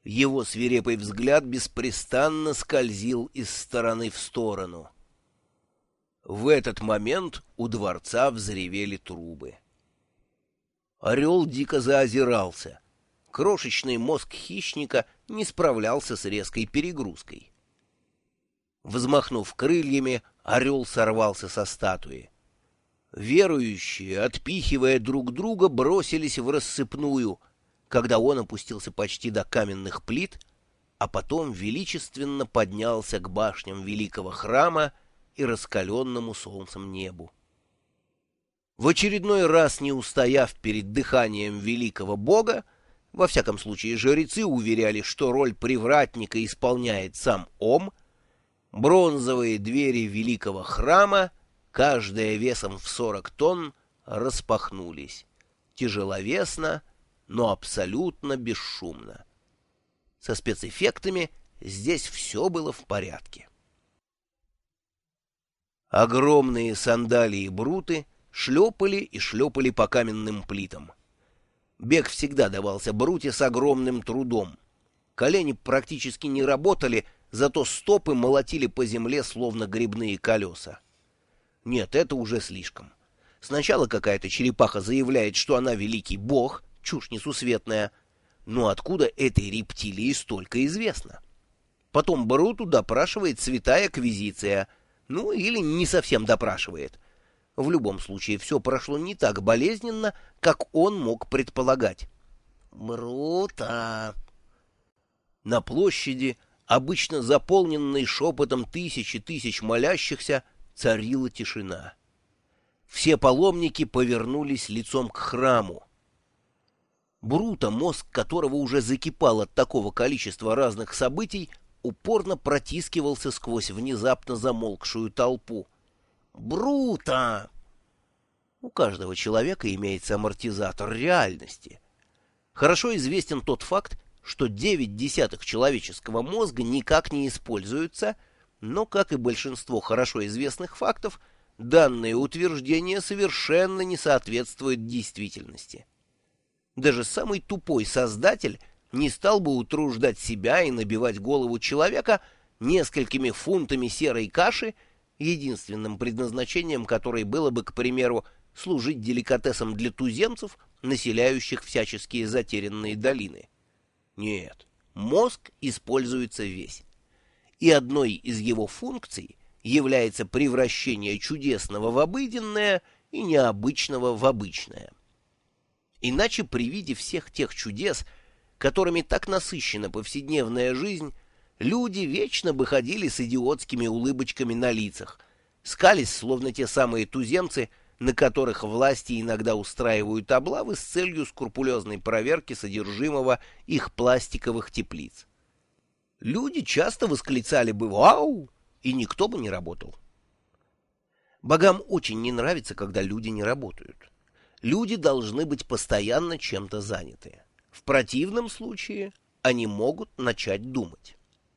Его свирепый взгляд беспрестанно скользил из стороны в сторону. В этот момент у дворца взревели трубы. Орел дико заозирался. Крошечный мозг хищника не справлялся с резкой перегрузкой. Взмахнув крыльями, орел сорвался со статуи. Верующие, отпихивая друг друга, бросились в рассыпную, когда он опустился почти до каменных плит, а потом величественно поднялся к башням великого храма и раскаленному солнцем небу. В очередной раз, не устояв перед дыханием великого бога, во всяком случае жрецы уверяли, что роль привратника исполняет сам Ом, бронзовые двери великого храма, каждая весом в 40 тонн, распахнулись, тяжеловесно, но абсолютно бесшумно. Со спецэффектами здесь все было в порядке. Огромные сандалии Бруты шлепали и шлепали по каменным плитам. Бег всегда давался Бруте с огромным трудом. Колени практически не работали, зато стопы молотили по земле, словно грибные колеса. Нет, это уже слишком. Сначала какая-то черепаха заявляет, что она великий бог, чушь несусветная. Но откуда этой рептилии столько известно? Потом Бруту допрашивает святая Квизиция, ну или не совсем допрашивает. В любом случае, все прошло не так болезненно, как он мог предполагать. «Брута!» На площади, обычно заполненной шепотом тысяч и тысяч молящихся, царила тишина. Все паломники повернулись лицом к храму. Брута, мозг которого уже закипал от такого количества разных событий, упорно протискивался сквозь внезапно замолкшую толпу. «Брута!» У каждого человека имеется амортизатор реальности. Хорошо известен тот факт, что 9/10 человеческого мозга никак не используются, но, как и большинство хорошо известных фактов, данное утверждение совершенно не соответствует действительности. Даже самый тупой создатель не стал бы утруждать себя и набивать голову человека несколькими фунтами серой каши, единственным предназначением которой было бы, к примеру, служить деликатесом для туземцев, населяющих всяческие затерянные долины. Нет, мозг используется весь. И одной из его функций является превращение чудесного в обыденное и необычного в обычное. Иначе при виде всех тех чудес, которыми так насыщена повседневная жизнь, люди вечно бы ходили с идиотскими улыбочками на лицах, скались, словно те самые туземцы, на которых власти иногда устраивают облавы с целью скрупулезной проверки содержимого их пластиковых теплиц. Люди часто восклицали бы «Вау!» и никто бы не работал. Богам очень не нравится, когда люди не работают. Люди должны быть постоянно чем-то заняты. В противном случае они могут начать думать.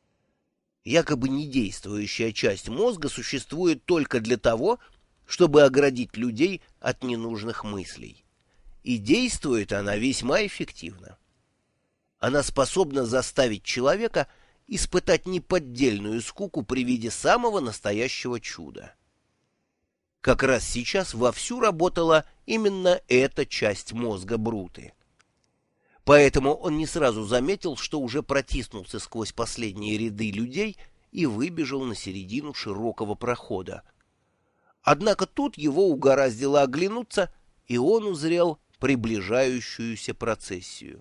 Якобы недействующая часть мозга существует только для того, чтобы оградить людей от ненужных мыслей. И действует она весьма эффективно. Она способна заставить человека испытать неподдельную скуку при виде самого настоящего чуда. Как раз сейчас вовсю работала именно эта часть мозга Бруты. Поэтому он не сразу заметил, что уже протиснулся сквозь последние ряды людей и выбежал на середину широкого прохода. Однако тут его угораздило оглянуться, и он узрел приближающуюся процессию.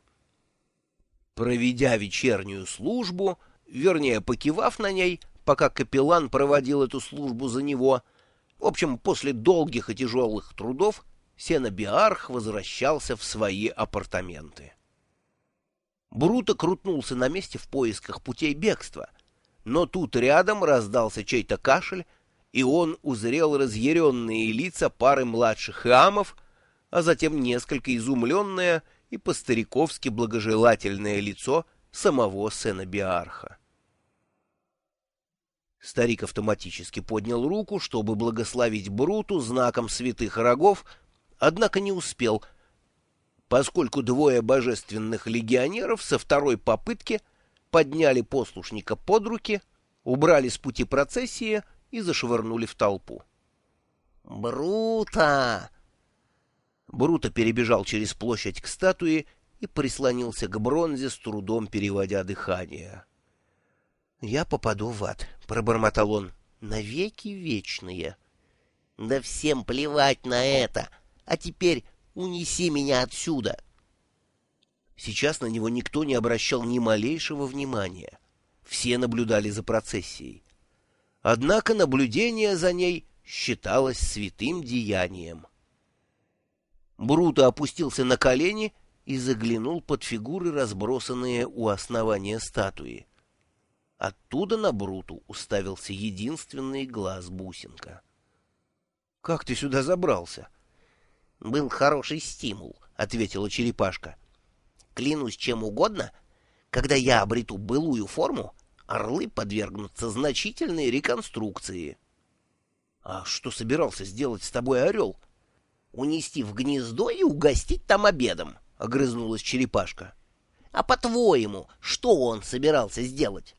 Проведя вечернюю службу, вернее, покивав на ней, пока капеллан проводил эту службу за него, в общем, после долгих и тяжелых трудов, Сенобиарх возвращался в свои апартаменты. Бруто крутнулся на месте в поисках путей бегства, но тут рядом раздался чей-то кашель, и он узрел разъяренные лица пары младших иамов, а затем несколько изумленное и по-стариковски благожелательное лицо самого Сенобиарха. Старик автоматически поднял руку, чтобы благословить Бруту знаком святых рогов, однако не успел, поскольку двое божественных легионеров со второй попытки подняли послушника под руки, убрали с пути процессии и зашвырнули в толпу. «Бруто!» Бруто перебежал через площадь к статуе и прислонился к бронзе, с трудом переводя дыхание. «Я попаду в ад», — пробормотал он, — «навеки вечные». «Да всем плевать на это! А теперь унеси меня отсюда!» Сейчас на него никто не обращал ни малейшего внимания. Все наблюдали за процессией. Однако наблюдение за ней считалось святым деянием. Бруто опустился на колени и заглянул под фигуры, разбросанные у основания статуи. Оттуда на Бруту уставился единственный глаз бусинка. — Как ты сюда забрался? — Был хороший стимул, — ответила черепашка. — Клянусь чем угодно, когда я обрету былую форму, орлы подвергнутся значительной реконструкции. — А что собирался сделать с тобой орел? — Унести в гнездо и угостить там обедом, — огрызнулась черепашка. — А по-твоему, что он собирался сделать?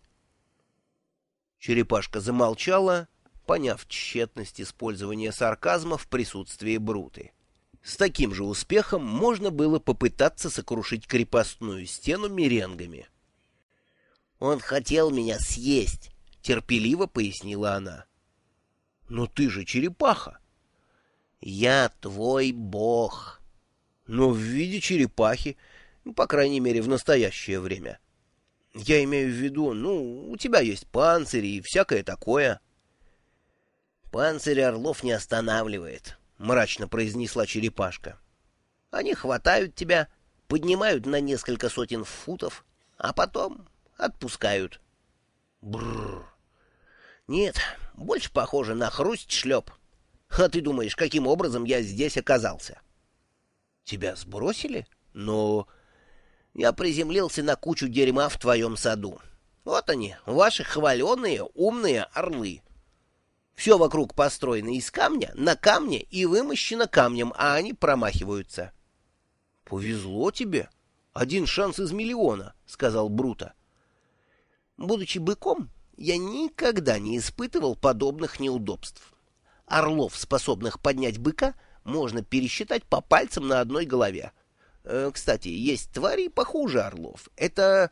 Черепашка замолчала, поняв тщетность использования сарказма в присутствии Бруты. С таким же успехом можно было попытаться сокрушить крепостную стену меренгами. «Он хотел меня съесть», — терпеливо пояснила она. «Но ты же черепаха». «Я твой бог». «Но в виде черепахи, по крайней мере, в настоящее время. Я имею в виду, у тебя есть панцирь и всякое такое». «Панцирь орлов не останавливает», — мрачно произнесла черепашка. «Они хватают тебя, поднимают на несколько сотен футов, а потом отпускают». Бррр. «Нет, больше похоже на хрусть-шлеп. А ты думаешь, каким образом я здесь оказался?» «Тебя сбросили? Но...» «Я приземлился на кучу дерьма в твоем саду. Вот они, ваши хваленые умные орлы. Все вокруг построено из камня, на камне и вымощено камнем, а они промахиваются». «Повезло тебе. 1 шанс из миллиона», — сказал Бруто. «Будучи быком, я никогда не испытывал подобных неудобств. Орлов, способных поднять быка, можно пересчитать по пальцам на одной голове. Кстати, есть твари похуже орлов. Это...»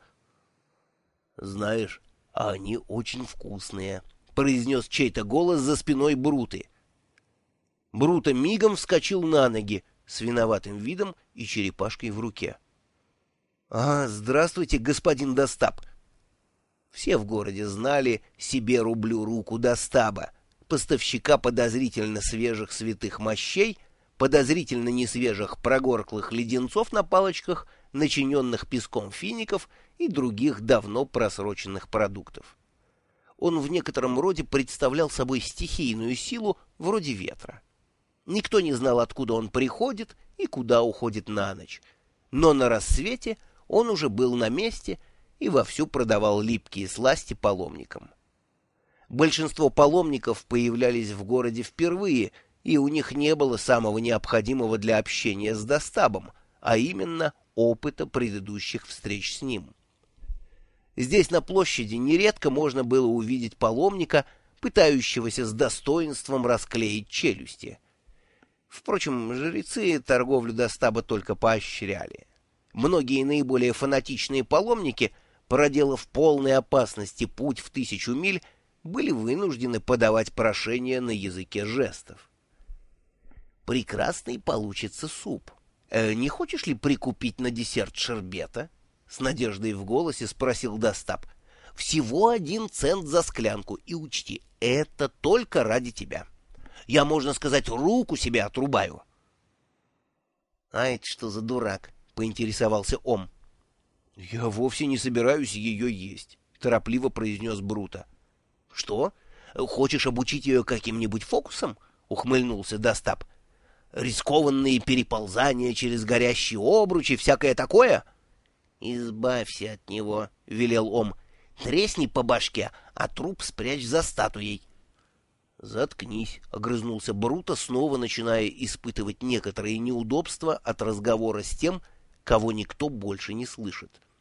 «Знаешь, они очень вкусные», — произнес чей-то голос за спиной Бруты. Бруто мигом вскочил на ноги с виноватым видом и черепашкой в руке. Здравствуйте, господин Достап». Все в городе знали себе рублю руку Достаба, поставщика подозрительно свежих святых мощей, подозрительно несвежих прогорклых леденцов на палочках, начиненных песком фиников и других давно просроченных продуктов. Он в некотором роде представлял собой стихийную силу вроде ветра. Никто не знал, откуда он приходит и куда уходит на ночь, но на рассвете он уже был на месте и вовсю продавал липкие сласти паломникам. Большинство паломников появлялись в городе впервые, и у них не было самого необходимого для общения с Достабом, а именно опыта предыдущих встреч с ним. Здесь на площади нередко можно было увидеть паломника, пытающегося с достоинством расклеить челюсти. Впрочем, жрецы торговлю Достаба только поощряли. Многие наиболее фанатичные паломники, проделав полной опасности путь в 1000 миль, были вынуждены подавать прошение на языке жестов. «Прекрасный получится суп. Не хочешь ли прикупить на десерт шербета?» — с надеждой в голосе спросил Достап. «Всего 1 цент за склянку, и учти, это только ради тебя. Я, можно сказать, руку себе отрубаю». «А это что за дурак?» — поинтересовался Ом. «Я вовсе не собираюсь ее есть», — торопливо произнес Бруто. «Что? Хочешь обучить ее каким-нибудь фокусам?» — ухмыльнулся Достап. «Рискованные переползания через горящие обручи, всякое такое?» «Избавься от него», — велел Ом. «Тресни по башке, а труп спрячь за статуей». «Заткнись», — огрызнулся Бруто, снова начиная испытывать некоторые неудобства от разговора с тем, кого никто больше не слышит.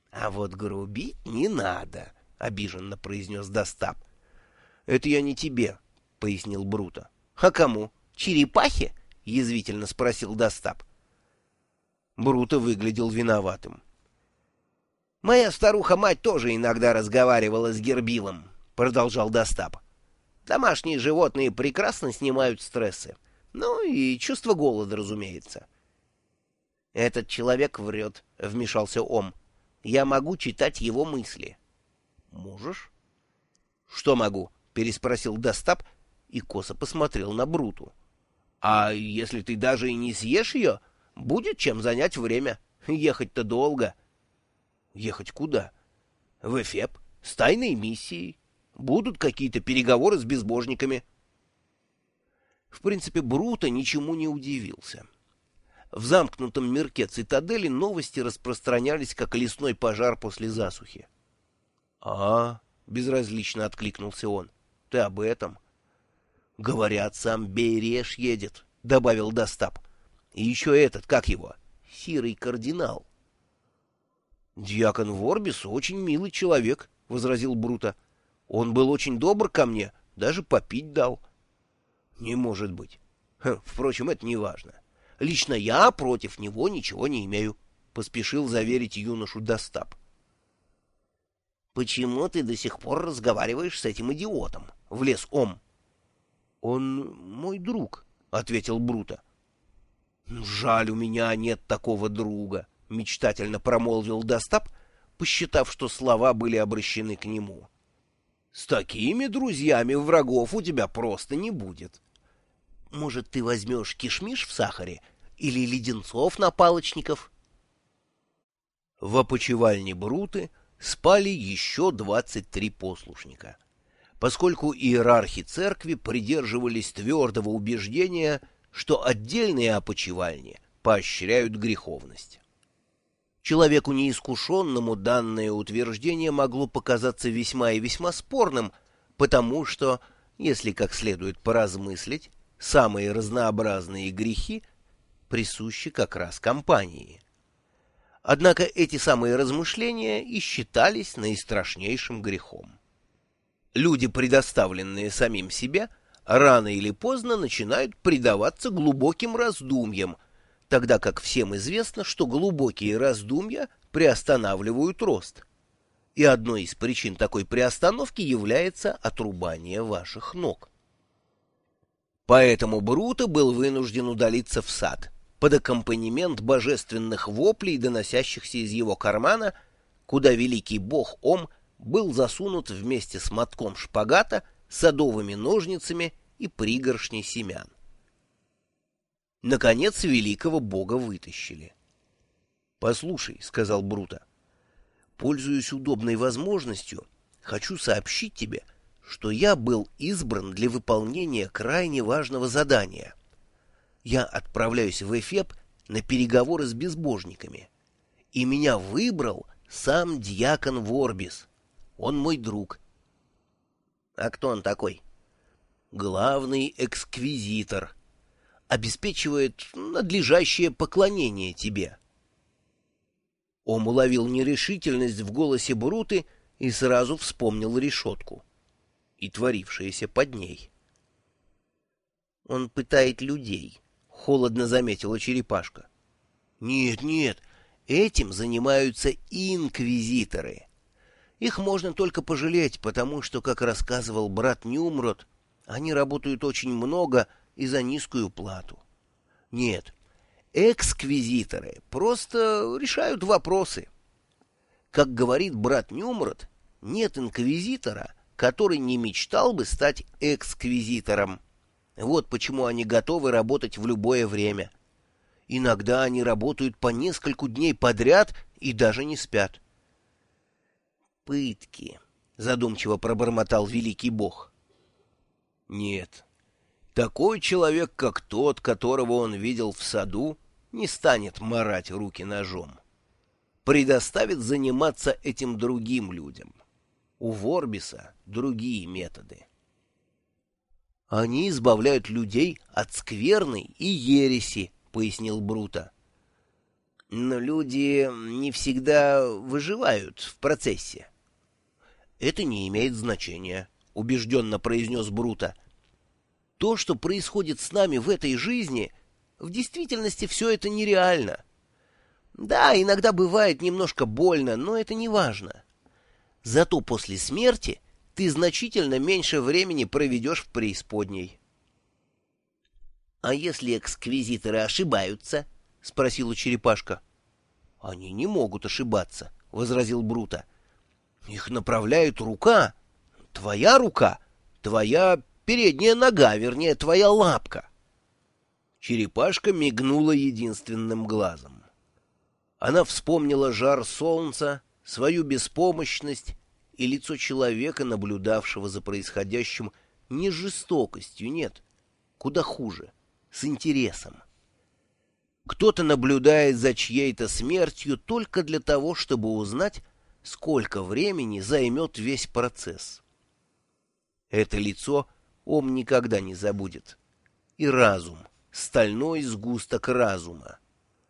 — А вот грубить не надо, — обиженно произнес Достап. — Это я не тебе, — пояснил Бруто. — А кому? Черепахе? — язвительно спросил Достап. Бруто выглядел виноватым. — Моя старуха-мать тоже иногда разговаривала с Гербилом, — продолжал Достап. — Домашние животные прекрасно снимают стрессы. Ну и чувство голода, разумеется. — Этот человек врет, — вмешался Ом. — Я могу читать его мысли. — Можешь? — Что могу? — переспросил Достап и косо посмотрел на Бруту. — А если ты даже и не съешь ее, будет чем занять время. Ехать-то долго. — Ехать куда? — В Эфеп, с тайной миссией. Будут какие-то переговоры с безбожниками. В принципе, Бруто ничему не удивился. В замкнутом мирке цитадели новости распространялись, как лесной пожар после засухи. — А, — безразлично откликнулся он, — ты об этом? — Говорят, сам Бейреш едет, — добавил Достап. — И еще этот, как его, Сирый кардинал. — Дьякон Ворбис очень милый человек, — возразил Бруто. — Он был очень добр ко мне, даже попить дал. — Не может быть. Впрочем, это не важно. Лично я против него ничего не имею, — поспешил заверить юношу Достап. — Почему ты до сих пор разговариваешь с этим идиотом? — влез Ом. — Он мой друг, — ответил Бруто. — Жаль, у меня нет такого друга, — мечтательно промолвил Достап, посчитав, что слова были обращены к нему. — С такими друзьями врагов у тебя просто не будет. Может, ты возьмешь кишмиш в сахаре или леденцов на палочников? В опочивальне Бруты спали еще 23 послушника, поскольку иерархи церкви придерживались твердого убеждения, что отдельные опочивальни поощряют греховность. Человеку неискушенному данное утверждение могло показаться весьма и весьма спорным, потому что, если как следует поразмыслить, самые разнообразные грехи присущи как раз компании. Однако эти самые размышления и считались наистрашнейшим грехом. Люди, предоставленные самим себе, рано или поздно начинают предаваться глубоким раздумьям, тогда как всем известно, что глубокие раздумья приостанавливают рост. И одной из причин такой приостановки является отрубание ваших ног. Поэтому Бруто был вынужден удалиться в сад, под аккомпанемент божественных воплей, доносящихся из его кармана, куда великий бог Ом был засунут вместе с мотком шпагата, садовыми ножницами и пригоршней семян. Наконец великого бога вытащили. — Послушай, — сказал Бруто, — пользуясь удобной возможностью, хочу сообщить тебе, что я был избран для выполнения крайне важного задания. Я отправляюсь в Эфеп на переговоры с безбожниками, и меня выбрал сам дьякон Ворбис. Он мой друг. — А кто он такой? — Главный эксквизитор. Обеспечивает надлежащее поклонение тебе. Ом уловил нерешительность в голосе Бруты и сразу вспомнил решетку и творившееся под ней. — Он пытает людей, — холодно заметила черепашка. — Нет, нет, этим занимаются инквизиторы. Их можно только пожалеть, потому что, как рассказывал брат Нюмрод, они работают очень много и за низкую плату. Нет, эксквизиторы просто решают вопросы. Как говорит брат Нюмрод, нет инквизитора, который не мечтал бы стать эксквизитором. Вот почему они готовы работать в любое время. Иногда они работают по нескольку дней подряд и даже не спят. «Пытки», — задумчиво пробормотал великий бог. «Нет, такой человек, как тот, которого он видел в саду, не станет марать руки ножом. Предоставит заниматься этим другим людям. У Ворбиса другие методы. Они избавляют людей от скверны и ереси, — пояснил Бруто. Но люди не всегда выживают в процессе. Это не имеет значения, убежденно произнес Бруто. То, что происходит с нами в этой жизни, в действительности все это нереально. Да, иногда бывает немножко больно, но это не важно. Зато после смерти ты значительно меньше времени проведешь в преисподней. — А если эксквизиторы ошибаются? — спросила черепашка. — Они не могут ошибаться, — возразил Бруто. — Их направляет рука. Твоя рука, твоя передняя нога, вернее, твоя лапка. Черепашка мигнула единственным глазом. Она вспомнила жар солнца, свою беспомощность и лицо человека, наблюдавшего за происходящим не с жестокостью, нет, куда хуже, с интересом. Кто-то наблюдает за чьей-то смертью только для того, чтобы узнать, сколько времени займет весь процесс. Это лицо Ом никогда не забудет. И разум, стальной сгусток разума.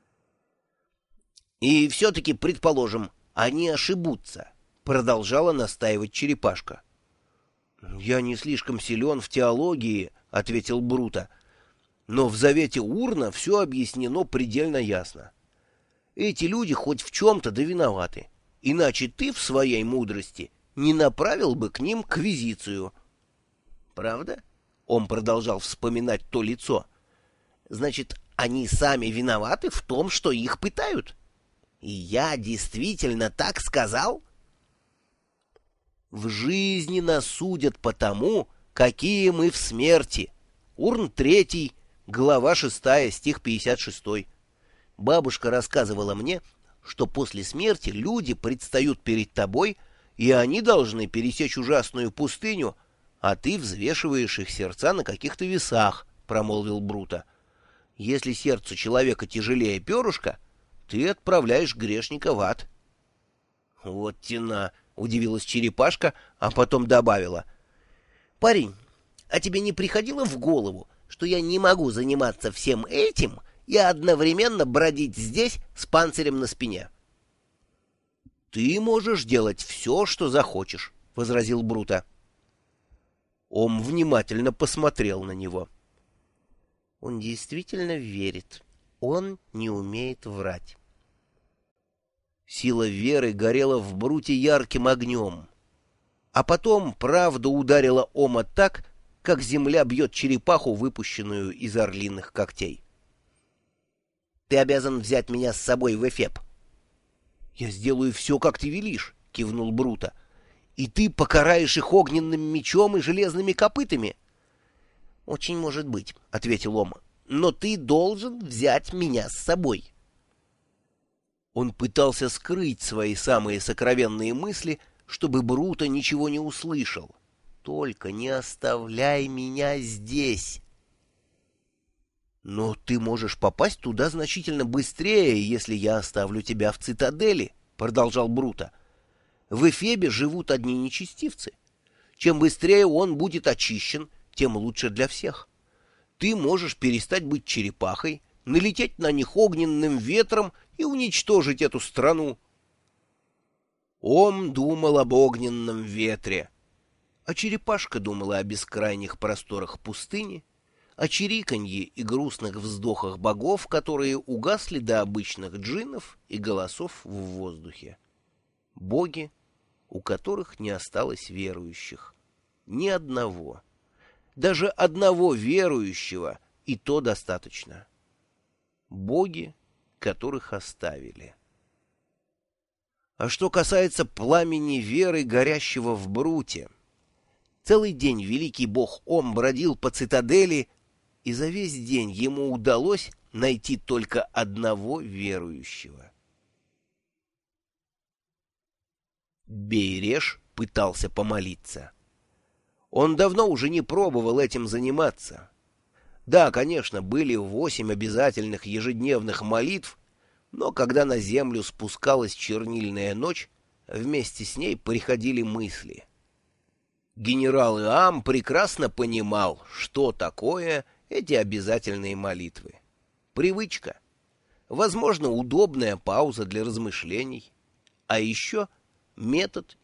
«И все-таки, предположим, они ошибутся», — продолжала настаивать черепашка. «Я не слишком силен в теологии», — ответил Бруто. «Но в завете Урна все объяснено предельно ясно. Эти люди хоть в чем-то да виноваты, иначе ты в своей мудрости не направил бы к ним квизицию». «Правда?» — он продолжал вспоминать то лицо. «Значит, они сами виноваты в том, что их пытают? И я действительно так сказал?» «В жизни нас судят по тому, какие мы в смерти». Урн 3, глава 6, стих 56. Бабушка рассказывала мне, что после смерти люди предстают перед тобой, и они должны пересечь ужасную пустыню, а ты взвешиваешь их сердца на каких-то весах, — промолвил Бруто. Если сердце человека тяжелее перышка, ты отправляешь грешника в ад. — Вот тена! — удивилась черепашка, а потом добавила. — Парень, а тебе не приходило в голову, что я не могу заниматься всем этим и одновременно бродить здесь с панцирем на спине? — Ты можешь делать все, что захочешь, — возразил Бруто. Ом внимательно посмотрел на него. Он действительно верит. Он не умеет врать. Сила веры горела в Бруте ярким огнем. А потом правда ударила Ома так, как земля бьет черепаху, выпущенную из орлиных когтей. «Ты обязан взять меня с собой в Эфеб». «Я сделаю все, как ты велишь», — кивнул Бруто. «И ты покараешь их огненным мечом и железными копытами?» «Очень может быть», — ответил Ом. «Но ты должен взять меня с собой». Он пытался скрыть свои самые сокровенные мысли, чтобы Бруто ничего не услышал. «Только не оставляй меня здесь!» «Но ты можешь попасть туда значительно быстрее, если я оставлю тебя в цитадели», — продолжал Бруто. «В Эфебе живут одни нечестивцы. Чем быстрее он будет очищен, тем лучше для всех. Ты можешь перестать быть черепахой, налететь на них огненным ветром и уничтожить эту страну». Ом думал об огненном ветре, а черепашка думала о бескрайних просторах пустыни, о чириканье и грустных вздохах богов, которые угасли до обычных джиннов и голосов в воздухе. Боги, у которых не осталось верующих. Ни одного. Даже одного верующего, и то достаточно. Боги, которых оставили. А что касается пламени веры, горящего в Бруте, целый день великий бог Ом бродил по цитадели, и за весь день ему удалось найти только одного верующего. Бейреш пытался помолиться. Он давно уже не пробовал этим заниматься. Да, конечно, были 8 обязательных ежедневных молитв, но когда на землю спускалась чернильная ночь, вместе с ней приходили мысли. Генерал Иам прекрасно понимал, что такое эти обязательные молитвы. Привычка. возможно, удобная пауза для размышлений, а еще метод